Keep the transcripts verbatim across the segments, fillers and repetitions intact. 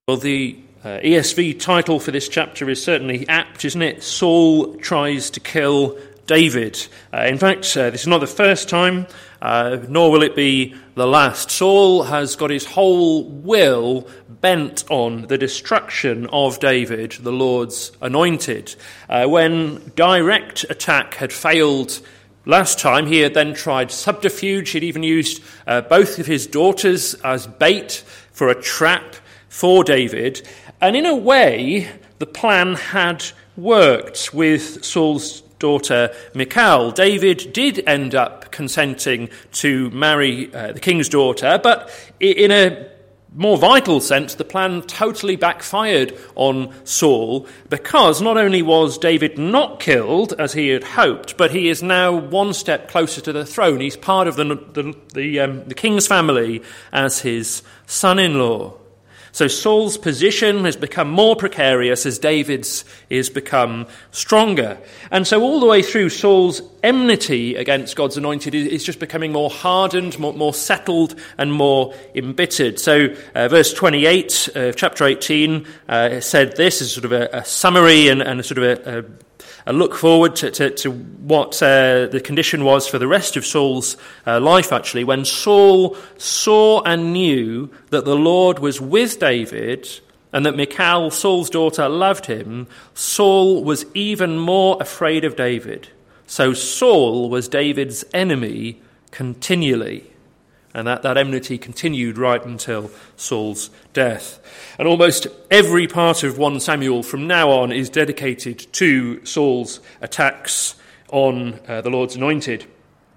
Well, the uh, E S V title for this chapter is certainly apt, isn't it? Saul tries to kill David. Uh, in fact, uh, this is not the first time, uh, nor will it be the last. Saul has got his whole will bent on the destruction of David, the Lord's anointed. Uh, when direct attack had failed last time, he had then tried subterfuge. He'd even used uh, both of his daughters as bait for a trap for David. And in a way, the plan had worked with Saul's daughter Michal. David did end up consenting to marry uh, the king's daughter, but in a more vital sense, the plan totally backfired on Saul, because not only was David not killed as he had hoped, but he is now one step closer to the throne. He's part of the the, the, um, the king's family as his son-in-law. So Saul's position has become more precarious as David's is become stronger. And so all the way through, Saul's enmity against God's anointed is just becoming more hardened, more, more settled, and more embittered. So uh, verse twenty-eight of chapter eighteen uh, said this is sort of a, a summary and, and a sort of a, a A look forward to, to, to what uh, the condition was for the rest of Saul's uh, life, actually. When Saul saw and knew that the Lord was with David and that Michal, Saul's daughter, loved him, Saul was even more afraid of David. So Saul was David's enemy continually. And that, that enmity continued right until Saul's death. And almost every part of First Samuel from now on is dedicated to Saul's attacks on uh, the Lord's anointed.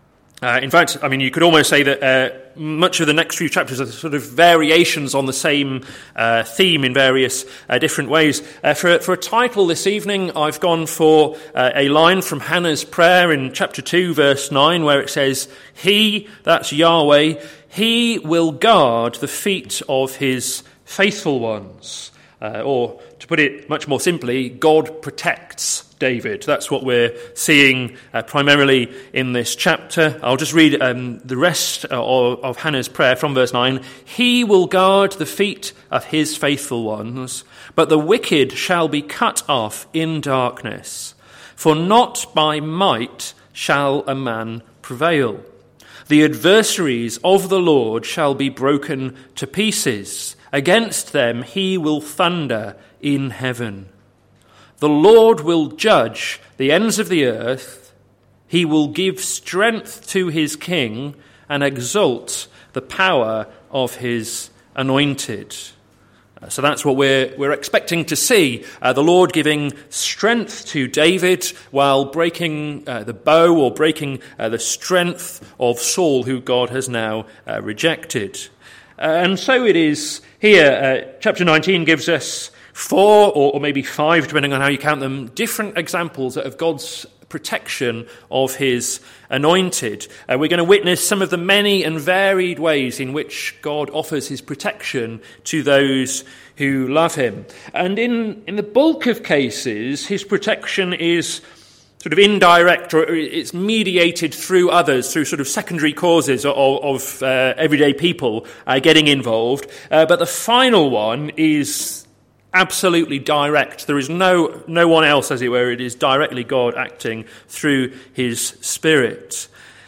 Uh, in fact, I mean, you could almost say that uh, much of the next few chapters are sort of variations on the same uh, theme in various uh, different ways. Uh, for, for a title this evening, I've gone for uh, a line from Hannah's prayer in chapter two, verse nine, where it says, "He," that's Yahweh, "He will guard the feet of his faithful ones." Uh, or, to put it much more simply, God protects David. That's what we're seeing uh, primarily in this chapter. I'll just read um, the rest uh, of, of Hannah's prayer from verse nine. "He will guard the feet of his faithful ones, but the wicked shall be cut off in darkness. For not by might shall a man prevail. The adversaries of the Lord shall be broken to pieces. Against them he will thunder in heaven. The Lord will judge the ends of the earth. He will give strength to his king and exalt the power of his anointed." So that's what we're we're expecting to see. Uh, the Lord giving strength to David while breaking uh, the bow or breaking uh, the strength of Saul, who God has now uh, rejected. Uh, and so it is here. Uh, chapter nineteen gives us four or, or maybe five, depending on how you count them, different examples of God's protection of his anointed. Uh, we're going to witness some of the many and varied ways in which God offers his protection to those who love him. And in, in the bulk of cases, his protection is sort of indirect, or it's mediated through others, through sort of secondary causes of, of uh, everyday people uh, getting involved. Uh, but the final one is absolutely direct. There is no no one else, as it were. It is directly God acting through his Spirit.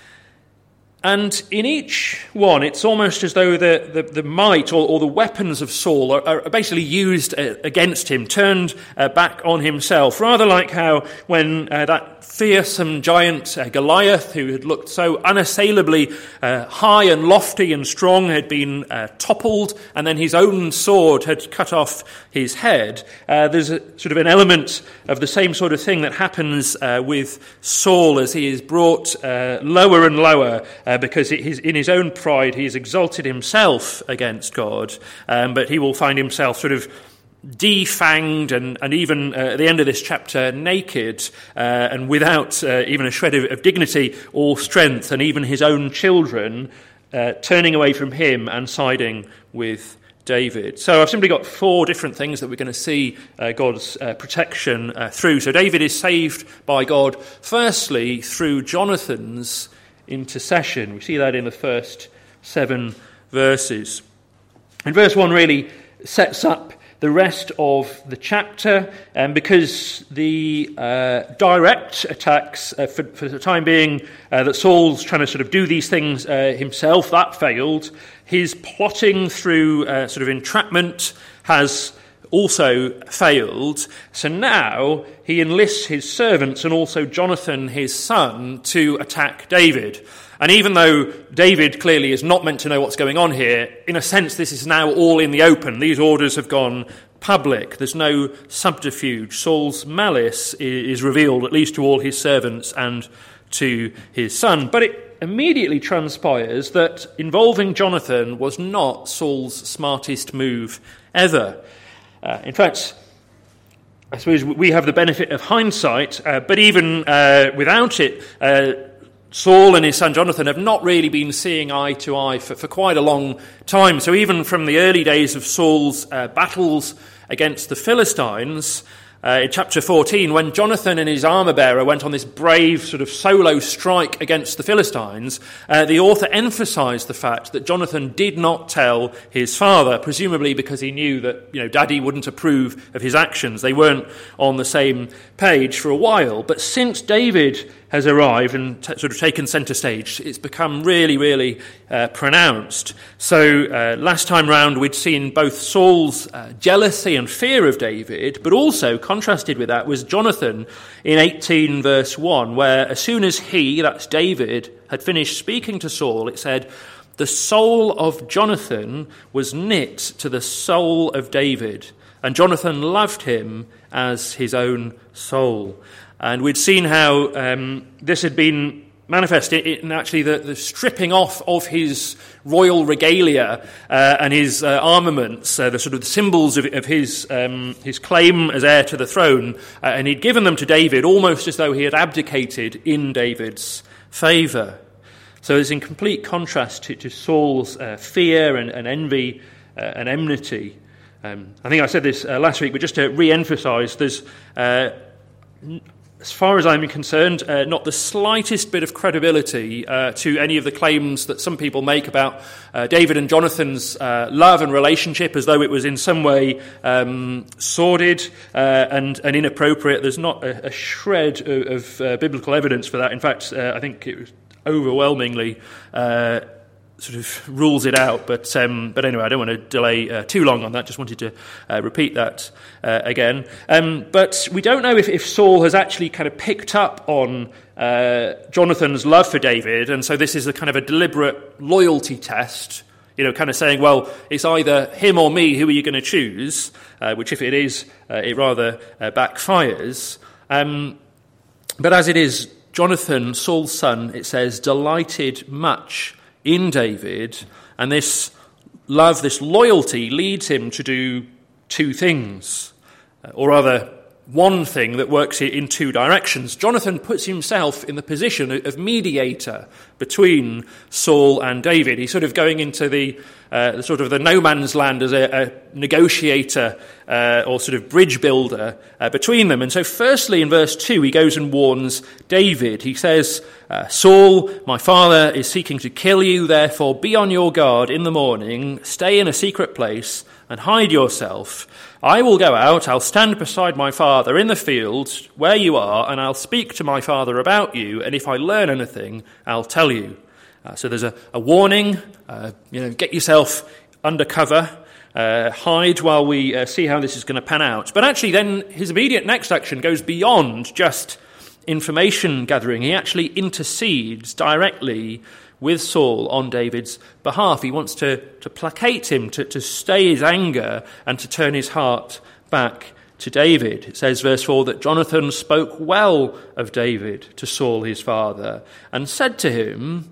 And in each one, it's almost as though the, the, the might or, or the weapons of Saul are, are basically used against him, turned uh, back on himself. Rather like how when uh, that fearsome giant uh, Goliath, who had looked so unassailably uh, high and lofty and strong, had been uh, toppled, and then his own sword had cut off his head. Uh, there's a, sort of an element of the same sort of thing that happens uh, with Saul as he is brought uh, lower and lower, uh, because it is, in his own pride he has exalted himself against God, um, but he will find himself sort of defanged and, and even uh, at the end of this chapter naked uh, and without uh, even a shred of, of dignity or strength, and even his own children uh, turning away from him and siding with David. So I've simply got four different things that we're going to see uh, God's uh, protection uh, through. So David is saved by God firstly through Jonathan's intercession. We see that in the first seven verses. And verse one really sets up the rest of the chapter, um, because the uh, direct attacks, uh, for, for the time being, uh, that Saul's trying to sort of do these things uh, himself, that failed. His plotting through uh, sort of entrapment has also failed. So now he enlists his servants and also Jonathan, his son, to attack David. And even though David clearly is not meant to know what's going on here, in a sense this is now all in the open. These orders have gone public. There's no subterfuge. Saul's malice is revealed, at least to all his servants and to his son. But it immediately transpires that involving Jonathan was not Saul's smartest move ever. Uh, in fact, I suppose we have the benefit of hindsight, uh, but even uh, without it, uh, Saul and his son Jonathan have not really been seeing eye to eye for, for quite a long time. So even from the early days of Saul's uh, battles against the Philistines, Uh, in chapter fourteen, when Jonathan and his armor-bearer went on this brave sort of solo strike against the Philistines, uh, the author emphasized the fact that Jonathan did not tell his father, presumably because he knew that, you know, Daddy wouldn't approve of his actions. They weren't on the same page for a while. But since David has arrived and t- sort of taken centre stage, it's become really, really uh, pronounced. So uh, last time round, we'd seen both Saul's uh, jealousy and fear of David, but also contrasted with that was Jonathan in eighteen verse one, where as soon as he, that's David, had finished speaking to Saul, it said, "The soul of Jonathan was knit to the soul of David, and Jonathan loved him as his own soul." And we'd seen how um, this had been manifest in actually the, the stripping off of his royal regalia uh, and his uh, armaments, uh, the sort of symbols of, of his um, his claim as heir to the throne, uh, and he'd given them to David almost as though he had abdicated in David's favour. So it's in complete contrast to, to Saul's uh, fear and, and envy uh, and enmity. Um, I think I said this uh, last week, but just to re-emphasise, there's uh, as far as I'm concerned, uh, not the slightest bit of credibility uh, to any of the claims that some people make about uh, David and Jonathan's uh, love and relationship, as though it was in some way um, sordid uh, and, and inappropriate. There's not a, a shred of, of uh, biblical evidence for that. In fact, uh, I think it was overwhelmingly uh, sort of rules it out. But um, but anyway, I don't want to delay uh, too long on that. Just wanted to uh, repeat that uh, again. Um, but we don't know if, if Saul has actually kind of picked up on uh, Jonathan's love for David, and so this is a kind of a deliberate loyalty test. You know, kind of saying, well, it's either him or me. Who are you going to choose? Uh, which, if it is, uh, it rather uh, backfires. Um, but as it is, Jonathan, Saul's son, it says, delighted much in David, and this love, this loyalty leads him to do two things, or rather one thing that works in two directions. Jonathan puts himself in the position of mediator between Saul and David. He's sort of going into the, uh, the sort of the no man's land as a, a negotiator uh, or sort of bridge builder uh, between them. And so firstly, in verse two, he goes and warns David. He says, uh, Saul, my father is seeking to kill you, therefore be on your guard in the morning, stay in a secret place and hide yourself. I will go out, I'll stand beside my father in the field where you are, and I'll speak to my father about you, and if I learn anything, I'll tell you. Uh, so there's a, a warning, uh, you know, get yourself under cover, uh, hide while we uh, see how this is going to pan out. But actually then his immediate next action goes beyond just information gathering. He actually intercedes directly with Saul on David's behalf. He wants to, to placate him, to, to stay his anger and to turn his heart back to David. It says, verse four, that Jonathan spoke well of David to Saul his father and said to him,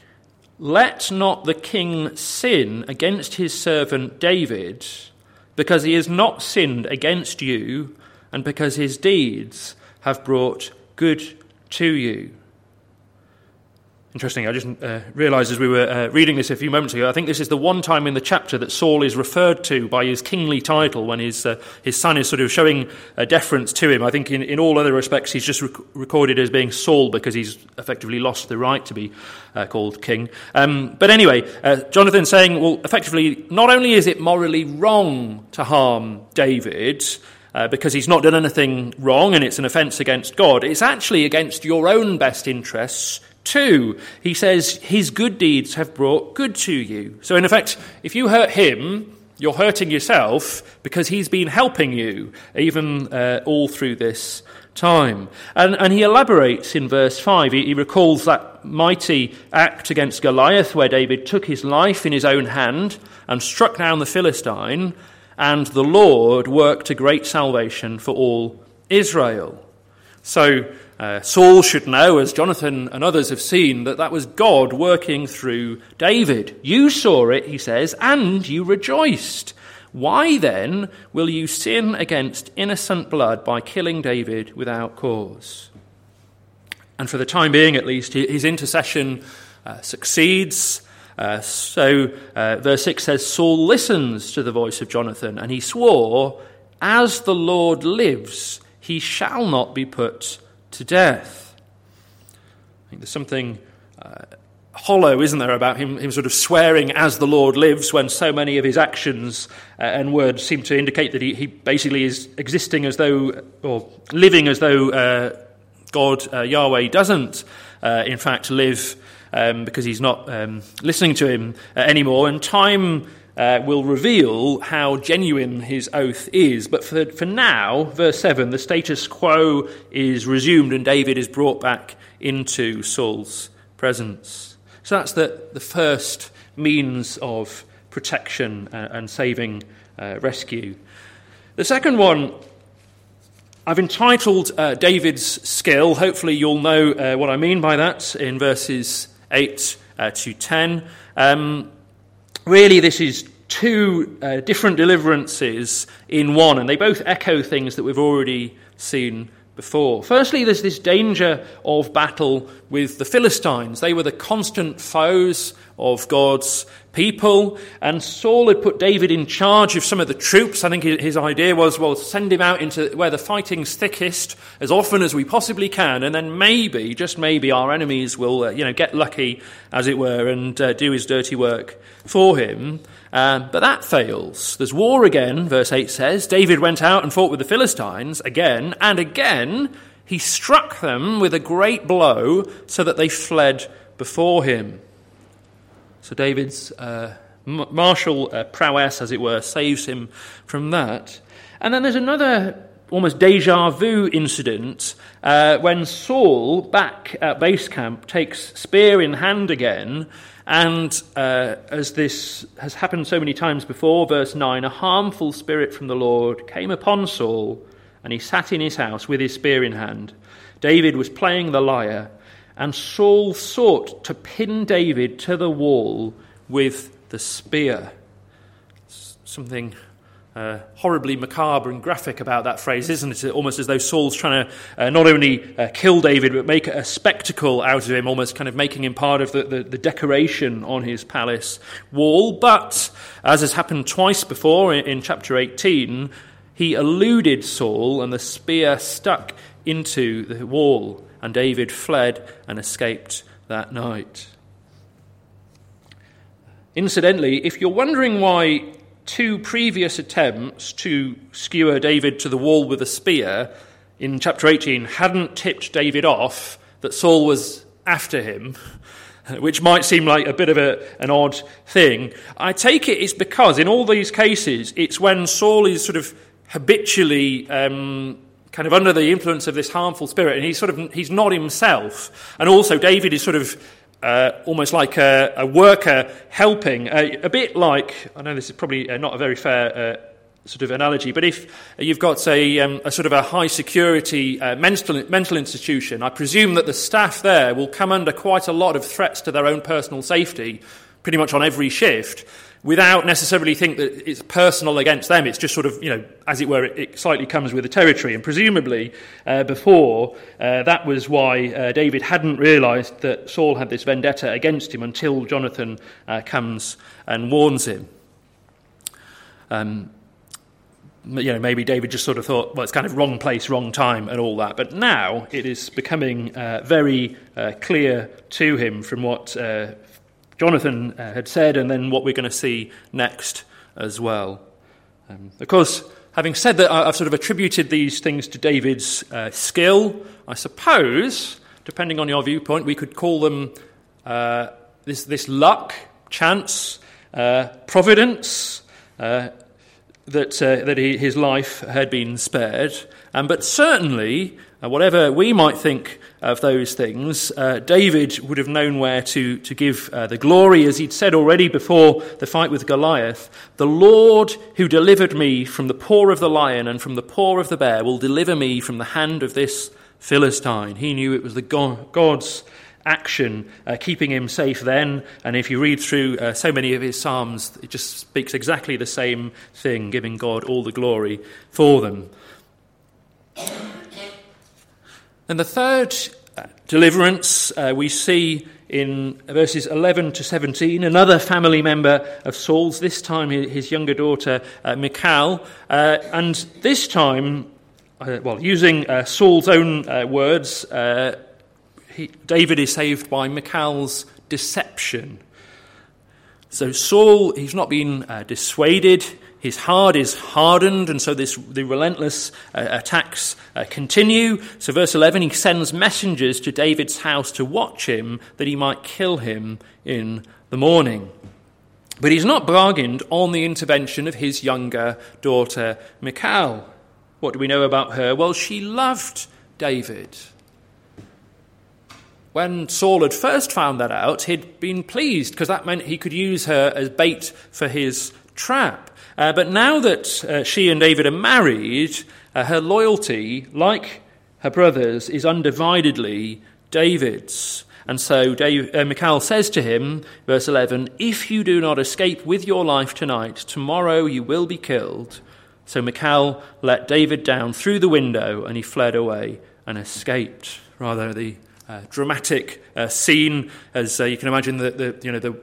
let not the king sin against his servant David, because he has not sinned against you and because his deeds have brought good to you. Interesting, I just uh, realised as we were uh, reading this a few moments ago, I think this is the one time in the chapter that Saul is referred to by his kingly title when his uh, his son is sort of showing a deference to him. I think in, in all other respects he's just rec- recorded as being Saul because he's effectively lost the right to be uh, called king. Um, but anyway, uh, Jonathan saying, well, effectively, not only is it morally wrong to harm David, Uh, because he's not done anything wrong and it's an offence against God, it's actually against your own best interests too. He says his good deeds have brought good to you. So in effect, if you hurt him, you're hurting yourself because he's been helping you even uh, all through this time. And, and he elaborates in verse five. He, he recalls that mighty act against Goliath where David took his life in his own hand and struck down the Philistine, and the Lord worked a great salvation for all Israel. So uh, Saul should know, as Jonathan and others have seen, that that was God working through David. You saw it, he says, and you rejoiced. Why then will you sin against innocent blood by killing David without cause? And for the time being, at least, his intercession uh, succeeds. Uh, so, uh, verse six says, Saul listens to the voice of Jonathan, and he swore, as the Lord lives, he shall not be put to death. I think there's something uh, hollow, isn't there, about him, him sort of swearing as the Lord lives when so many of his actions uh, and words seem to indicate that he, he basically is existing as though, or living as though uh, God, uh, Yahweh, doesn't uh, in fact live. Um, because he's not um, listening to him uh, anymore, and time uh, will reveal how genuine his oath is. But for, for now, verse seven, the status quo is resumed and David is brought back into Saul's presence. So that's the, the first means of protection uh, and saving uh, rescue. The second one I've entitled uh, David's skill. Hopefully you'll know uh, what I mean by that in verses eight uh, to ten. Um, really, this is two uh, different deliverances in one, and they both echo things that we've already seen before. Firstly, there's this danger of battle with the Philistines. They were the constant foes of God's people, and Saul had put David in charge of some of the troops. I think his idea was, well, send him out into where the fighting's thickest as often as we possibly can, and then maybe, just maybe, our enemies will, uh, you know, get lucky, as it were, and uh, do his dirty work for him. Um, but that fails. There's war again, verse eight says. David went out and fought with the Philistines again, and again he struck them with a great blow so that they fled before him. So David's uh, martial uh, prowess, as it were, saves him from that. And then there's another almost deja vu incident uh, when Saul, back at base camp, takes spear in hand again. And uh, as this has happened so many times before, verse nine, a harmful spirit from the Lord came upon Saul, and he sat in his house with his spear in hand. David was playing the lyre, and Saul sought to pin David to the wall with the spear. Something uh, horribly macabre and graphic about that phrase, isn't it? Almost as though Saul's trying to uh, not only uh, kill David, but make a spectacle out of him, almost kind of making him part of the, the, the decoration on his palace wall. But, as has happened twice before in, in chapter eighteen, he eluded Saul, and the spear stuck into the wall, and David fled and escaped that night. Incidentally, if you're wondering why two previous attempts to skewer David to the wall with a spear in chapter eighteen hadn't tipped David off that Saul was after him, which might seem like a bit of a, an odd thing, I take it it's because in all these cases it's when Saul is sort of habitually um, kind of under the influence of this harmful spirit, and he's sort of he's not himself. And also David is sort of uh, almost like a, a worker helping, uh, a bit like, I know this is probably uh, not a very fair uh, sort of analogy, but if you've got, say, um, a sort of a high security uh, mental, mental institution, I presume that the staff there will come under quite a lot of threats to their own personal safety pretty much on every shift. without necessarily think that it's personal against them. It's just sort of, you know, as it were, it, it slightly comes with the territory. And presumably uh, before, uh, that was why uh, David hadn't realised that Saul had this vendetta against him until Jonathan uh, comes and warns him. Um, you know, maybe David just sort of thought, well, it's kind of wrong place, wrong time and all that. But now it is becoming uh, very uh, clear to him from what uh, Jonathan uh, had said, and then what we're going to see next as well. Um, of course, having said that, I've sort of attributed these things to David's uh, skill. I suppose, depending on your viewpoint, we could call them uh, this, this luck, chance, uh, providence, uh, that uh, that he, his life had been spared. Um, but certainly, uh, whatever we might think of those things, uh, David would have known where to, to give uh, the glory, as he'd said already before the fight with Goliath. The Lord who delivered me from the paw of the lion and from the paw of the bear will deliver me from the hand of this Philistine. He knew it was the God, God's action uh, keeping him safe then, and if you read through uh, so many of his psalms, it just speaks exactly the same thing, giving God all the glory for them. And the third uh, deliverance uh, we see in verses eleven to seventeen, another family member of Saul's, this time his younger daughter uh, Michal, uh, and this time, uh, well, using uh, Saul's own uh, words, uh, He, David is saved by Michal's deception. So Saul, he's not been uh, dissuaded. His heart is hardened, and so this the relentless uh, attacks uh, continue. So verse eleven, he sends messengers to David's house to watch him, that he might kill him in the morning. But he's not bargained on the intervention of his younger daughter Michal. What do we know about her? Well, she loved David. When Saul had first found that out, he'd been pleased because that meant he could use her as bait for his trap. Uh, but now that uh, she and David are married, uh, her loyalty, like her brother's, is undividedly David's. And so Dave, uh, Michal says to him, verse eleven, "If you do not escape with your life tonight, tomorrow you will be killed." So Michal let David down through the window, and he fled away and escaped. Rather, the Uh, dramatic uh, scene, as uh, you can imagine, the, the you know the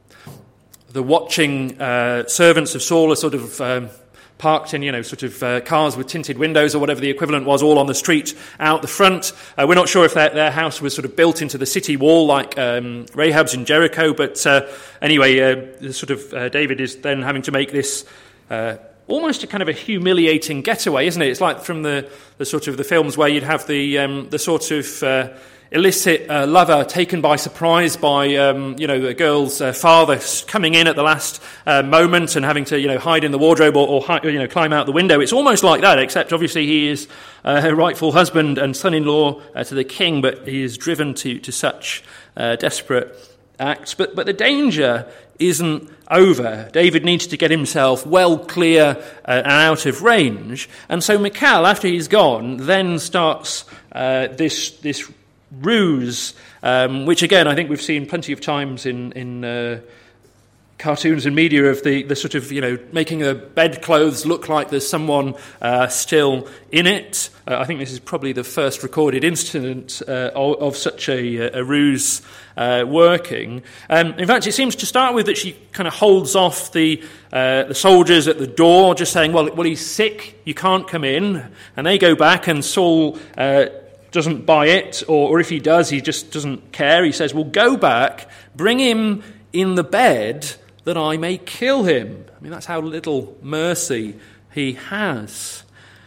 the watching uh, servants of Saul are sort of um, parked in you know sort of uh, cars with tinted windows or whatever the equivalent was, all on the street out the front. Uh, we're not sure if their, their house was sort of built into the city wall like um, Rahab's in Jericho, but uh, anyway, uh, sort of uh, David is then having to make this. Uh, Almost a kind of a humiliating getaway, isn't it? It's like from the, the sort of the films where you'd have the um, the sort of uh, illicit uh, lover taken by surprise by um, you know the girl's uh, father coming in at the last uh, moment and having to you know hide in the wardrobe or, or hi- you know climb out the window. It's almost like that, except obviously he is uh, her rightful husband and son-in-law uh, to the king, but he is driven to to such uh, desperate acts. But but the danger isn't over. David needs to get himself well clear uh, and out of range. And so Michal, after he's gone, then starts uh, this this ruse, um, which again I think we've seen plenty of times in in uh, cartoons and media of the, the sort of, you know, making the bedclothes look like there's someone uh, still in it. Uh, I think this is probably the first recorded incident uh, of, of such a, a ruse uh, working. Um, in fact, it seems to start with that she kind of holds off the uh, the soldiers at the door, just saying, well, well, he's sick, you can't come in. And they go back, and Saul uh, doesn't buy it, or, or if he does, he just doesn't care. He says, well, go back, bring him in the bed, that I may kill him. I mean, that's how little mercy he has.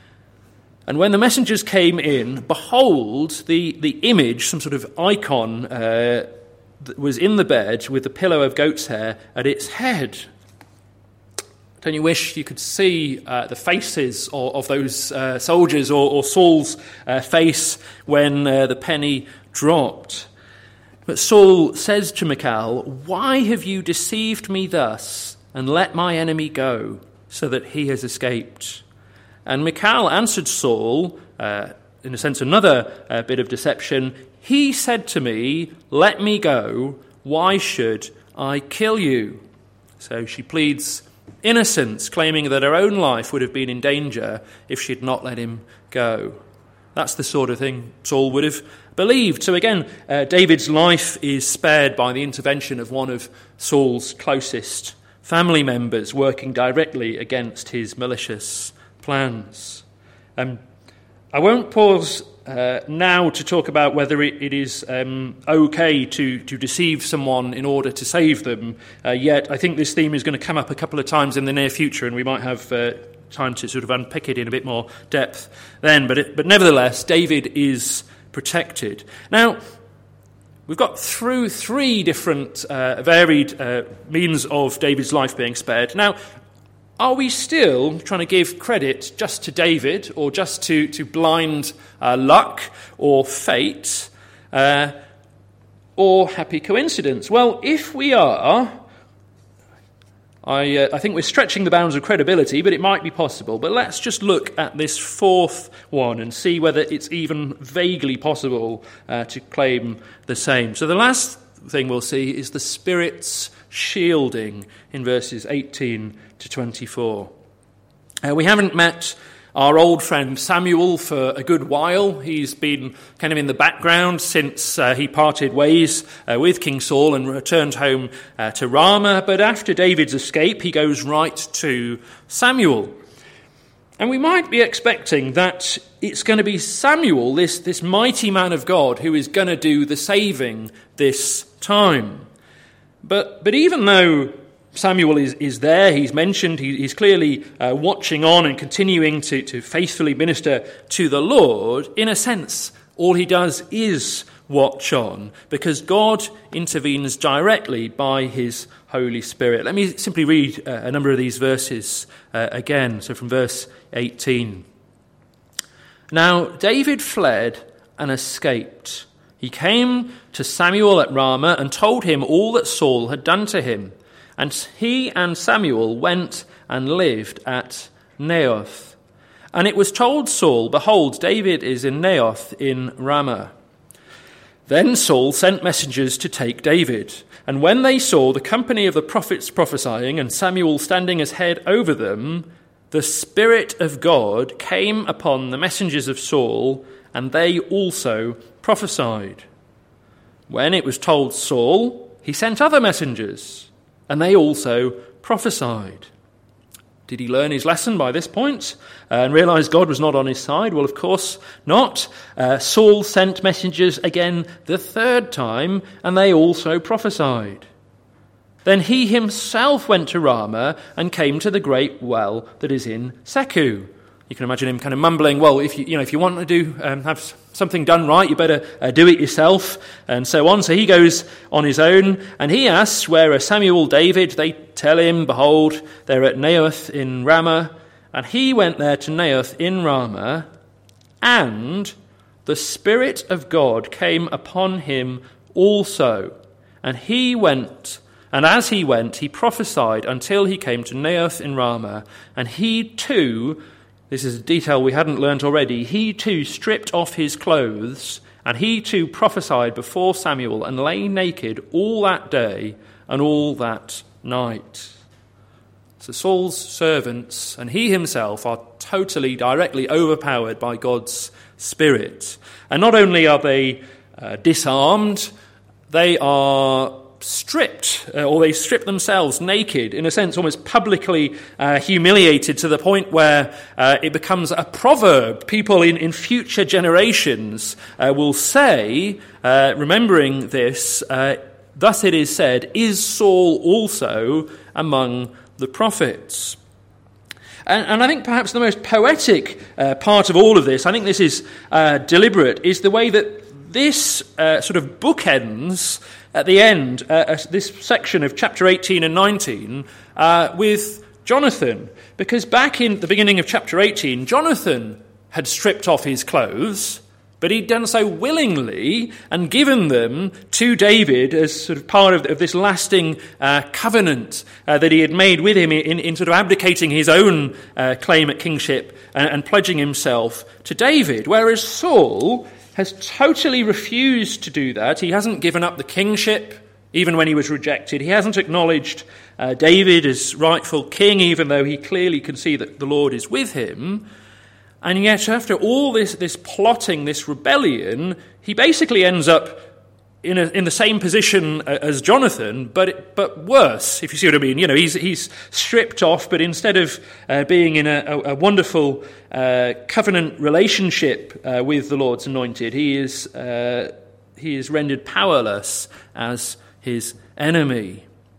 And when the messengers came in, behold, the, the image, some sort of icon, uh, that was in the bed with the pillow of goat's hair at its head. Don't you wish you could see uh, the faces of, of those uh, soldiers, or, or Saul's uh, face when uh, the penny dropped? But Saul says to Michal, why have you deceived me thus, and let my enemy go, so that he has escaped? And Michal answered Saul, uh, in a sense another uh, bit of deception, he said to me, let me go, why should I kill you? So she pleads innocence, claiming that her own life would have been in danger if she'd not let him go. That's the sort of thing Saul would have believed. So again, uh, David's life is spared by the intervention of one of Saul's closest family members working directly against his malicious plans. Um, I won't pause uh, now to talk about whether it, it is um, okay to, to deceive someone in order to save them, uh, yet I think this theme is going to come up a couple of times in the near future, and we might have uh, time to sort of unpick it in a bit more depth then. But, it, but nevertheless, David is protected. Now, we've got through three different uh, varied uh, means of David's life being spared. Now, are we still trying to give credit just to David, or just to, to blind uh, luck or fate, uh, or happy coincidence? Well, if we are, I, uh, I think we're stretching the bounds of credibility, but it might be possible. But let's just look at this fourth one and see whether it's even vaguely possible uh, to claim the same. So the last thing we'll see is the Spirit's shielding in verses eighteen to twenty-four. Uh, we haven't met our old friend Samuel for a good while. He's been kind of in the background since uh, he parted ways uh, with King Saul and returned home uh, to Ramah. But after David's escape, he goes right to Samuel. And we might be expecting that it's going to be Samuel, this, this mighty man of God, who is going to do the saving this time. But, but even though Samuel is, is there, he's mentioned, he, he's clearly uh, watching on and continuing to, to faithfully minister to the Lord, in a sense, all he does is watch on, because God intervenes directly by his Holy Spirit. Let me simply read uh, a number of these verses uh, again. So from verse eighteen. Now David fled and escaped. He came to Samuel at Ramah and told him all that Saul had done to him. And he and Samuel went and lived at Naioth. And it was told Saul, behold, David is in Naioth in Ramah. Then Saul sent messengers to take David. And when they saw the company of the prophets prophesying and Samuel standing as head over them, the Spirit of God came upon the messengers of Saul, and they also prophesied. When it was told Saul, he sent other messengers, and they also prophesied. Did he learn his lesson by this point uh, and realize God was not on his side? Well, of course not. Uh, Saul sent messengers again the third time, and they also prophesied. Then he himself went to Ramah and came to the great well that is in Seku. You can imagine him kind of mumbling, well, if you, you know, if you want to do um, have something done right, you better uh, do it yourself, and so on. So he goes on his own, and he asks, where are Samuel, David? They tell him, behold, they're at Naioth in Ramah. And he went there to Naioth in Ramah, and the Spirit of God came upon him also. And he went, and as he went, he prophesied until he came to Naioth in Ramah, and he too, this is a detail we hadn't learnt already, he too stripped off his clothes, and he too prophesied before Samuel, and lay naked all that day and all that night. So Saul's servants and he himself are totally, directly overpowered by God's Spirit. And not only are they uh, disarmed, they are stripped, uh, or they strip themselves naked, in a sense almost publicly uh, humiliated, to the point where uh, it becomes a proverb. People in, in future generations uh, will say, uh, remembering this, uh, thus it is said, is Saul also among the prophets? And, and I think perhaps the most poetic uh, part of all of this, I think this is uh, deliberate, is the way that this uh, sort of bookends at the end, uh, this section of chapter eighteen and nineteen, uh, with Jonathan. Because back in the beginning of chapter eighteen, Jonathan had stripped off his clothes, but he'd done so willingly and given them to David as sort of part of, of this lasting uh, covenant uh, that he had made with him in, in sort of abdicating his own uh, claim at kingship and, and pledging himself to David. Whereas Saul has totally refused to do that. He hasn't given up the kingship even when he was rejected. He hasn't acknowledged uh, David as rightful king, even though he clearly can see that the Lord is with him. And yet, after all this, this plotting, this rebellion, he basically ends up in, a, in the same position as Jonathan, but but worse, if you see what I mean. You know, he's he's stripped off, but instead of uh, being in a, a, a wonderful uh, covenant relationship uh, with the Lord's anointed, he is uh, he is rendered powerless as his enemy.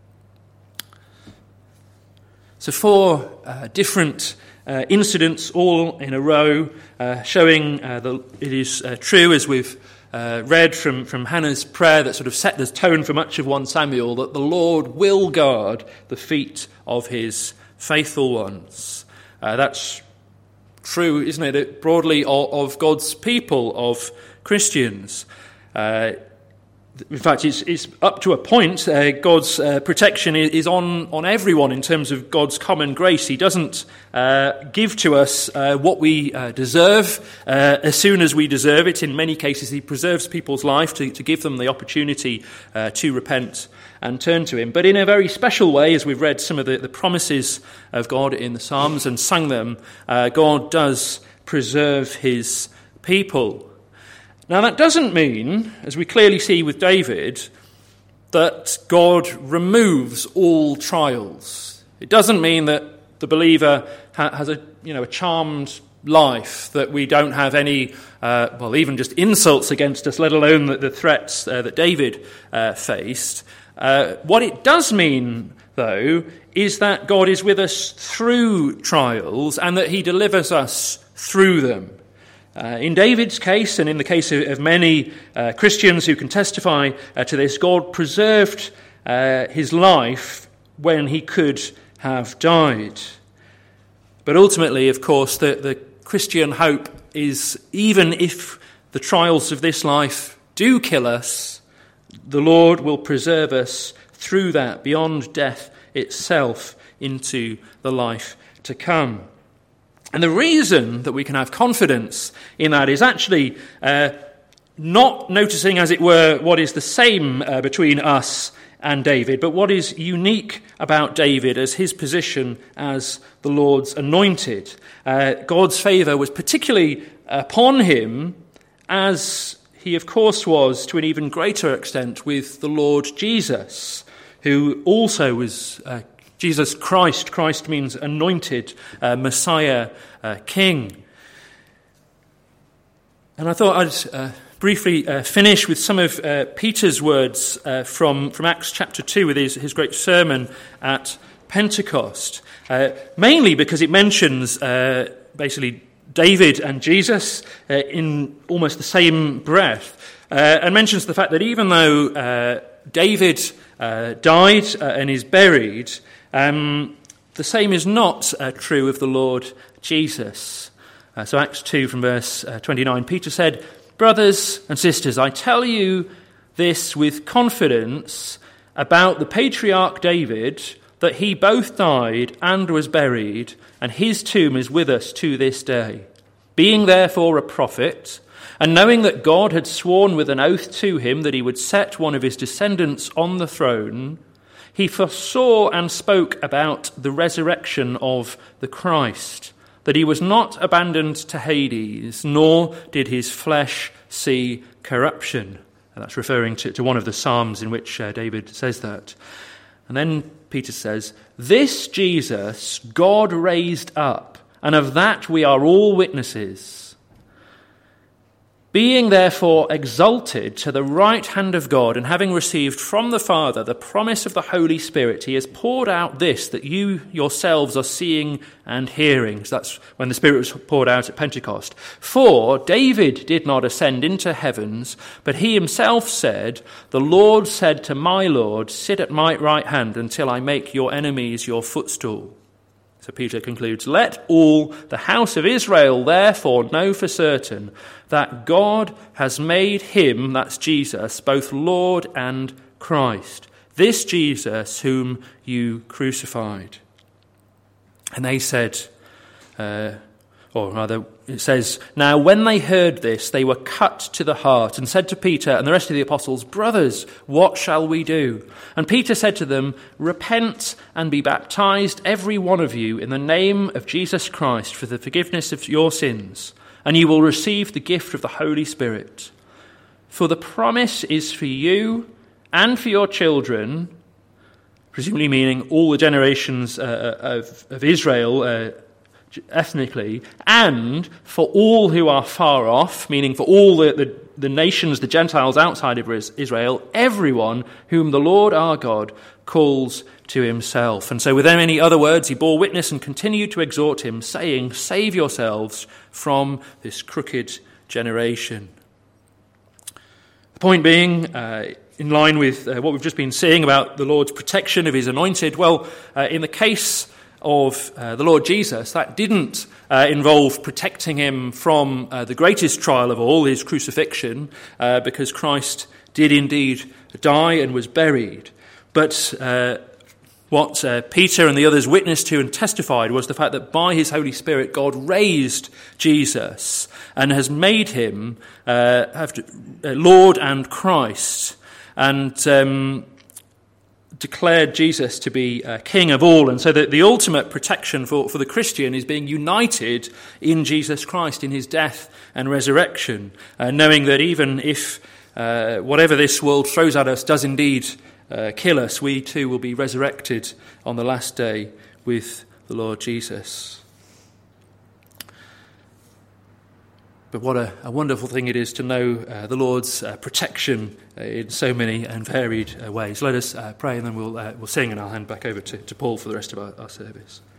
So four uh, different uh, incidents, all in a row, uh, showing uh, that it is uh, true, as we've Uh, read from, from Hannah's prayer that sort of set the tone for much of First Samuel, that the Lord will guard the feet of his faithful ones. Uh, that's true, isn't it, broadly of, of God's people, of Christians. Uh, in fact, it's, it's up to a point. Uh, God's uh, protection is on, on everyone in terms of God's common grace. He doesn't uh, give to us uh, what we uh, deserve uh, as soon as we deserve it. In many cases, he preserves people's life to, to give them the opportunity uh, to repent and turn to him. But in a very special way, as we've read some of the, the promises of God in the Psalms and sung them, uh, God does preserve his people. Now, that doesn't mean, as we clearly see with David, that God removes all trials. It doesn't mean that the believer ha- has a, you know, a charmed life, that we don't have any, uh, well, even just insults against us, let alone the, the threats uh, that David uh, faced. Uh, what it does mean, though, is that God is with us through trials and that he delivers us through them. Uh, in David's case, and in the case of, of many uh, Christians who can testify uh, to this, God preserved uh, his life when he could have died. But ultimately, of course, the, the Christian hope is, even if the trials of this life do kill us, the Lord will preserve us through that, beyond death itself, into the life to come. And the reason that we can have confidence in that is actually uh, not noticing, as it were, what is the same uh, between us and David, but what is unique about David as his position as the Lord's anointed. Uh, God's favour was particularly upon him, as he, of course, was to an even greater extent with the Lord Jesus, who also was uh, Jesus Christ. Christ means anointed, uh, Messiah, uh, King. And I thought I'd uh, briefly uh, finish with some of uh, Peter's words uh, from, from Acts chapter two, with his, his great sermon at Pentecost. Uh, mainly because it mentions uh, basically David and Jesus uh, in almost the same breath, uh, and mentions the fact that even though uh, David uh, died uh, and is buried, Um, the same is not uh, true of the Lord Jesus. Uh, so Acts two from verse uh, twenty-nine, Peter said, "Brothers and sisters, I tell you this with confidence about the patriarch David, that he both died and was buried, and his tomb is with us to this day. Being therefore a prophet, and knowing that God had sworn with an oath to him that he would set one of his descendants on the throne, he foresaw and spoke about the resurrection of the Christ, that he was not abandoned to Hades, nor did his flesh see corruption." And that's referring to, to one of the Psalms in which uh, David says that. And then Peter says, "This Jesus God raised up, and of that we are all witnesses. Being therefore exalted to the right hand of God, and having received from the Father the promise of the Holy Spirit, he has poured out this that you yourselves are seeing and hearing." So that's when the Spirit was poured out at Pentecost. "For David did not ascend into heavens, but he himself said, 'The Lord said to my Lord, sit at my right hand until I make your enemies your footstool.'" So Peter concludes, "Let all the house of Israel therefore know for certain that God has made him," that's Jesus, "both Lord and Christ, this Jesus whom you crucified." And they said, uh, Or rather, it says, "Now when they heard this, they were cut to the heart and said to Peter and the rest of the apostles, 'Brothers, what shall we do?' And Peter said to them, 'Repent and be baptized, every one of you, in the name of Jesus Christ for the forgiveness of your sins, and you will receive the gift of the Holy Spirit. For the promise is for you and for your children,'" presumably meaning all the generations uh, of, of Israel uh, ethnically, "and for all who are far off," meaning for all the, the, the nations, the Gentiles outside of Israel, "everyone whom the Lord our God calls to himself." And so with many other words, he bore witness and continued to exhort him, saying, "Save yourselves from this crooked generation." The point being, uh, in line with uh, what we've just been seeing about the Lord's protection of his anointed, well, uh, in the case of uh, the Lord Jesus, that didn't uh, involve protecting him from uh, the greatest trial of all, his crucifixion, uh, because Christ did indeed die and was buried. But uh, what uh, Peter and the others witnessed to and testified was the fact that by his Holy Spirit, God raised Jesus and has made him uh, have to, uh, Lord and Christ, and um, declared Jesus to be uh, King of all. And so that the ultimate protection for, for the Christian is being united in Jesus Christ, in his death and resurrection, uh, knowing that even if uh, whatever this world throws at us does indeed uh, kill us, we too will be resurrected on the last day with the Lord Jesus. But what a, a wonderful thing it is to know uh, the Lord's uh, protection uh, in so many and varied uh, ways. Let us uh, pray, and then we'll uh, we'll sing, and I'll hand back over to, to Paul for the rest of our, our service.